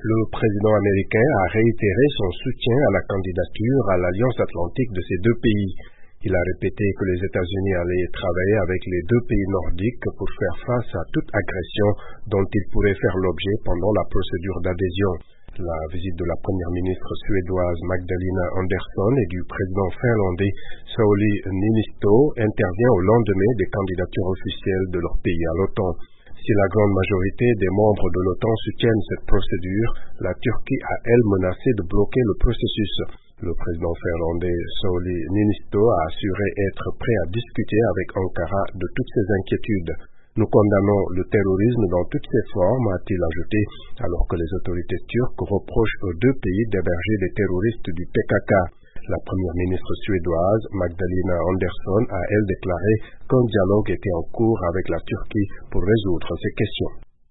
Le président américain a réitéré son soutien à la candidature à l'Alliance Atlantique de ces deux pays. Il a répété que les États-Unis allaient travailler avec les deux pays nordiques pour faire face à toute agression dont ils pourraient faire l'objet pendant la procédure d'adhésion. La visite de la première ministre suédoise Magdalena Andersson et du président finlandais Sauli Niinisto intervient au lendemain des candidatures officielles de leur pays à l'OTAN. Si la grande majorité des membres de l'OTAN soutiennent cette procédure, la Turquie a, elle, menacé de bloquer le processus. Le président finlandais Sauli Niinisto a assuré être prêt à discuter avec Ankara de toutes ces inquiétudes. Nous condamnons le terrorisme dans toutes ses formes, a-t-il ajouté, alors que les autorités turques reprochent aux deux pays d'héberger des terroristes du PKK. La première ministre suédoise, Magdalena Andersson, a, elle, déclaré qu'un dialogue était en cours avec la Turquie pour résoudre ces questions.